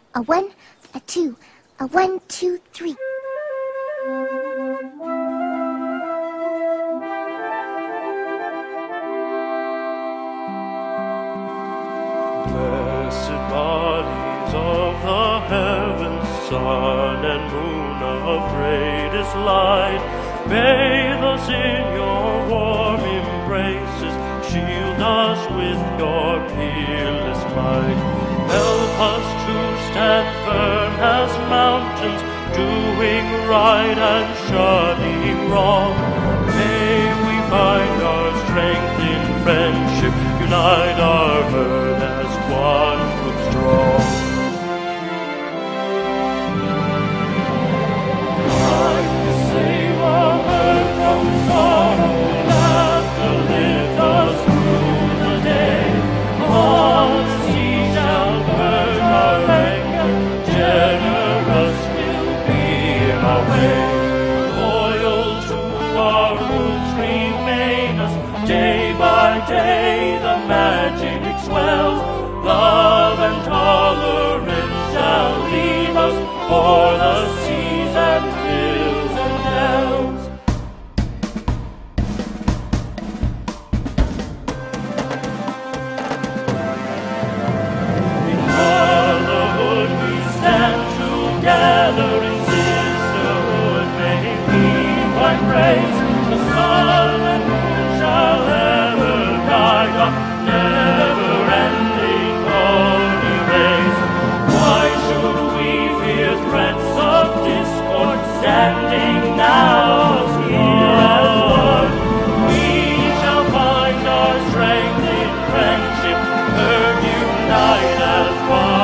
A one, a two, a 1, 2, 3. Blessed bodies of the heavens, sun and moon of greatest light, bathe us in your warm embraces, shield us with your peerless might. Help us to stand firm as mountains, doing right and shunning wrong. May we find our strength in friendship, unite our earth as one group strong. Like to save our earth from sorrow, laughter lift us through the day. On the sea shall burn our anger, generous will be our way. Loyal to our roots remain us, day by day the magic swells. Love and tolerance shall lead us o'er the seas and hills and dells. In brotherhood we stand together, in sisterhood may we find praise. The sun and moon shall ever guide our never-ending glory race. Why should we fear threats of discord, standing now here as one? We shall find our strength in friendship, earth unite as one.